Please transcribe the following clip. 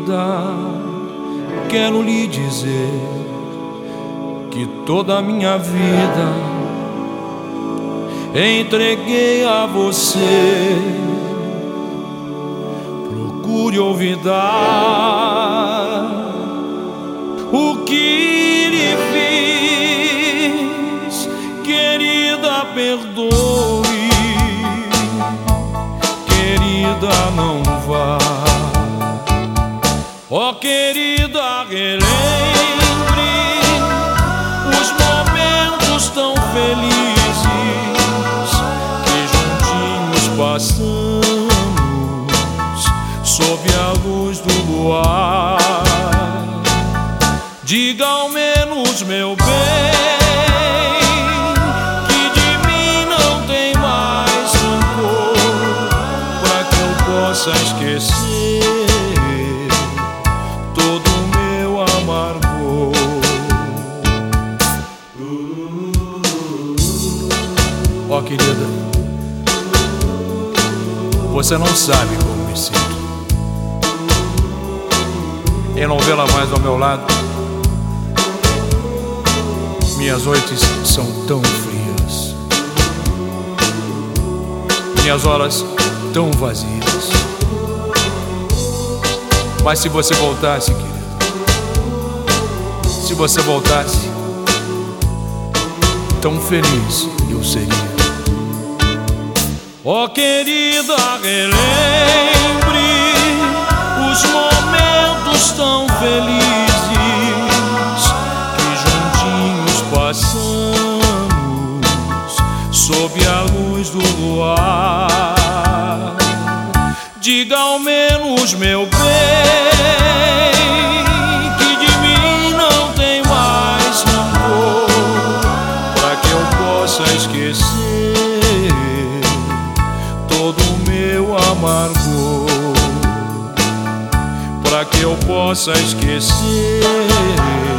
querida, quero lhe dizer que toda a minha vida entreguei a você. Procure olvidar o que lhe fiz, querida, perdoe, querida, não vá. Ó, querida, relembre os momentos tão felizes que juntinhos passamos sob a luz do luar. Diga ao menos, meu bem, que de mim não tem mais rancor, pra que eu possa esquecer todo o meu amargor. Ó, querida, você não sabe como me sinto em não vê-la mais ao meu lado. Minhas noites são tão frias, minhas horas tão vazias. Mas se você voltasse, querida, se você voltasse, tão feliz eu seria. Ó, querida, relembre os momentos tão felizes que juntinhos passamos sob a luz do luar. Diga ao menos, meu bem, que de mim não tem mais rancor, pra que eu possa esquecer todo o meu amargor, pra que eu possa esquecer